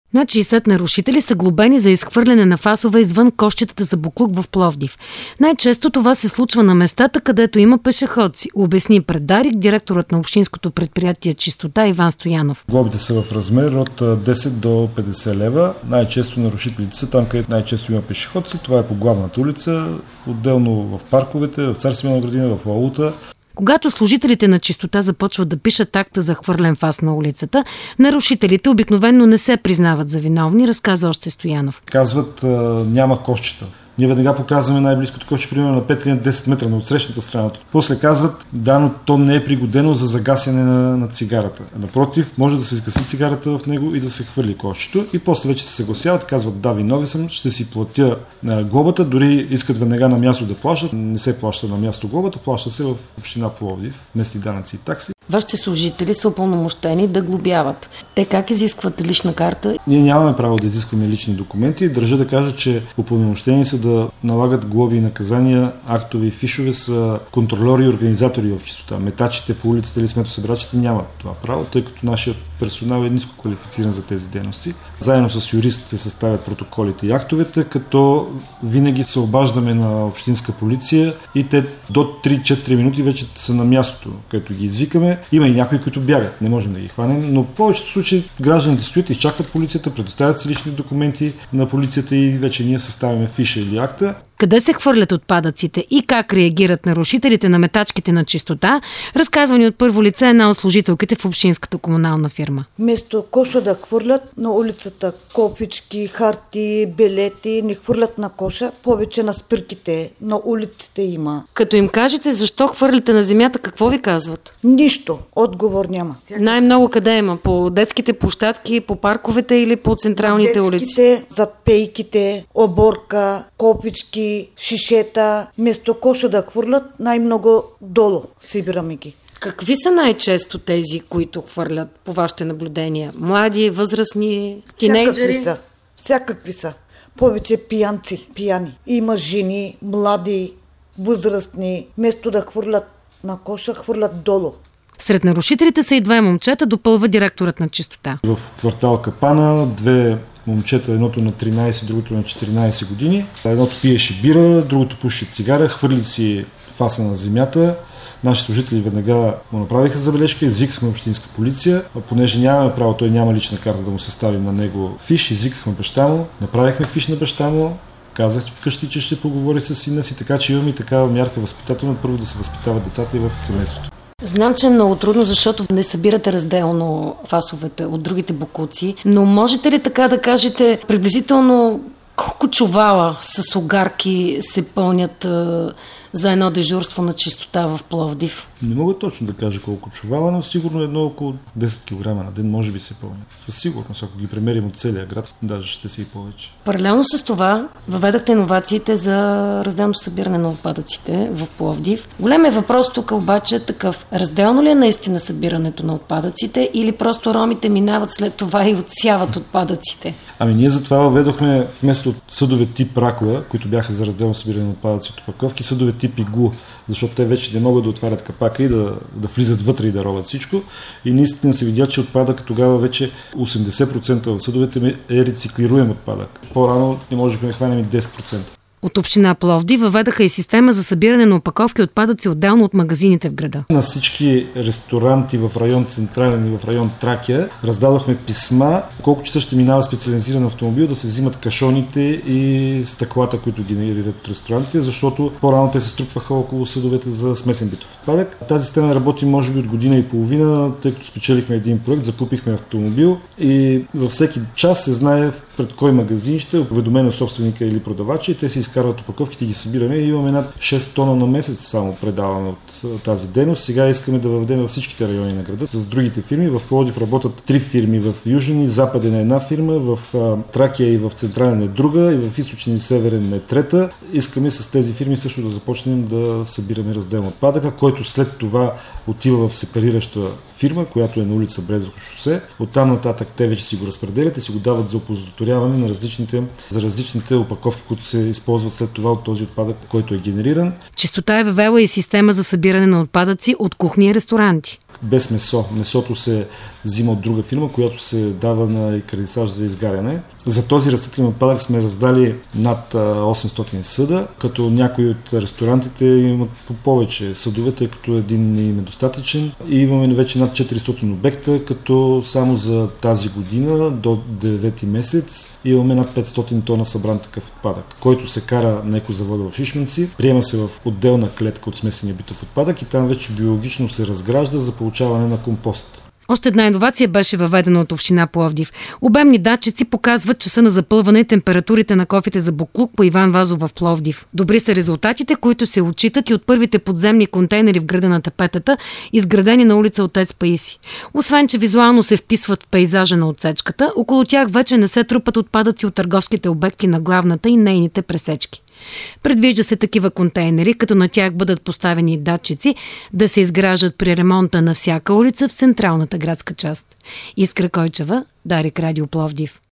Над 60 нарушители са глобени за изхвърляне на фасове извън кошчетата за боклук в Пловдив. Най-често това се случва на местата, където има пешеходци, обясни пред Дарик директорът на общинското предприятие Чистота Иван Стоянов. Глобите са в размер от 10 до 50 лева. Най-често нарушителите са там, където най-често има пешеходци. Това е по главната улица, отделно в парковете, в Цар Симеонова градина, в Лаута. Когато служителите на Чистота започват да пишат акта за хвърлен фас на улицата, нарушителите обикновено не се признават за виновни, разказа още Стоянов. Казват, няма кошчета. Ние веднага показваме най-близкото кошче, примерно на 5 или 10 метра на отсрещната страна. После казват, да, но то не е пригодено за загасяне на цигарата. Напротив, може да се изгаси цигарата в него и да се хвърли кошчето. И после вече се съгласяват, казват, да, виновен съм, ще си платя глобата. Дори искат веднага на място да плащат. Не се плаща на място глобата, плаща се в община Пловдив, местни данъци и такси. Вашите служители са упълномощени да глобяват. Те как изискват лична карта? Ние нямаме право да изискваме лични документи. Държа да кажа, че упълномощени са да налагат глоби и наказания, актове и фишове са контролери и организатори в Чистота. Метачите по улицата или сметосъбирачите нямат това право, тъй като нашият персонал е ниско квалифициран за тези дейности. Заедно с юристите съставят протоколите и актовете, като винаги се обаждаме на общинска полиция и те до 3-4 минути вече са на мястото, където ги извикаме. Има и някои, които бягат, не можем да ги хванем, но в повечето случаи гражданите стоят, изчакват полицията, предоставят си лични документи на полицията и вече ние съставяме фиша или акта. Къде се хвърлят отпадъците и как реагират нарушителите на метачките на Чистота, разказвани от първо лице една от служителките в общинската комунална фирма. Вместо коша да хвърлят на улицата копички, харти, билети, не хвърлят на коша, повече на спирките, на улиците има. Като им кажете защо хвърляте на земята, какво ви казват? Нищо, отговор няма. Най-много къде има? По детските площадки, по парковете или по централните улици? Детските, зад пейките, оборка, копички, шишета, вместо коша да хвърлят, най-много долу събираме ги. Какви са най-често тези, които хвърлят по вашите наблюдения? Млади, възрастни, тинейджери? Всякакви са. Повече пияни. Има жени, млади, възрастни. Вместо да хвърлят на коша, хвърлят долу. Сред нарушителите са и две момчета, допълва директорът на Чистота. В квартал Капана две момчета, едното на 13, другото на 14 години. Едното пиеше бира, другото пуши цигара, хвърли си фаса на земята. Наши служители веднага му направиха забележка, извикахме общинска полиция, а понеже нямаме право, той няма лична карта да му съставим на него фиш, извикахме баща му, направихме фиш на баща му, казах вкъщи, че ще поговори с сина си, така че имаме и такава мярка възпитателна, първо да се възпитават децата и в семейството. Знам, че е много трудно, защото не събирате разделно фасовете от другите боклуци, но можете ли така да кажете приблизително колко чувала с огарки се пълнят за едно дежурство на Чистота в Пловдив? Не мога точно да кажа колко чувала, но сигурно едно около 10 кг на ден може би се пълни. Със сигурност, ако ги премерим от целия град, даже ще се и повече. Паралелно с това въведахте иновациите за разделното събиране на отпадъците в Пловдив. Големият въпрос тук обаче е такъв. Разделно ли е наистина събирането на отпадъците или просто ромите минават след това и отсяват отпадъците? Ами ние затова въведохме вместо съдове тип ракова, които бяха за разделно събиране на отпадъци от опаковки, съдове тип иглу, защото те вече не могат да отварят капака и да влизат вътре и да робят всичко. И наистина се видя, че отпадък тогава вече 80% в съдовете е рециклируем отпадък. По-рано не можехме да хванем и 10%. От община Пловдив въведаха и система за събиране на опаковки отпадъци отделно от магазините в града. На всички ресторанти в район Централен и в район Тракия раздадохме писма, колко часа ще минава специализиран автомобил да се взимат кашоните и стъклата, които генерират ресторантите, защото по-рано те се струпваха около съдовете за смесен битов отпадък. Тази система работи може би от година и половина, тъй като спечелихме един проект, закупихме автомобил и във всеки час се знае пред кой магазин ще е уведомено собственика или продавача и те се изкарват опаковките и ги събираме и имаме над 6 тона на месец само предаваме от тази дейност. Сега искаме да въведем във всичките райони на града с другите фирми. В Пловдив работят 3 фирми, в Южен и Западен е една фирма, в Тракия и в Централен е друга и в Източен и Северен е трета. Искаме с тези фирми също да започнем да събираме разделно отпадъка, който след това отива в сепарираща фирма, която е на улица Брезово шосе. Оттам нататък те вече си го разпределят и си го дават за опозоряване на различните опаковки, които се използват след това от този отпадък, който е генериран. Чистота е въвела и система за събиране на отпадъци от кухни и ресторанти. без месо. Месото се взима от друга фирма, която се дава на екарисаж за изгаряне. За този растителен отпадък сме раздали над 800 съда, като някои от ресторантите имат по повече съдове, тъй като един не им е достатъчен. И имаме вече над 400 обекта, като само за тази година до 9 месец имаме над 500 тона събран такъв отпадък, който се кара на екозавода в Шишманци, приема се в отделна клетка от смесения битов отпадък и там вече биологично се разгражда за получаване на компост. Още една иновация беше въведена от община Пловдив. Обемни датчици показват часа на запълване и температурите на кофите за буклук по Иван Вазов в Пловдив. Добри са резултатите, които се отчитат и от първите подземни контейнери в града на Тапетата, изградени на улица Отец Паиси. Освен, че визуално се вписват в пейзажа на отсечката, около тях вече не се трупат отпадъци от търговските обекти на главната и нейните пресечки. Предвижда се такива контейнери, като на тях бъдат поставени датчици, да се изграждат при ремонта на всяка улица в централната градска част. Искра Койчева, Дарик Радио Пловдив.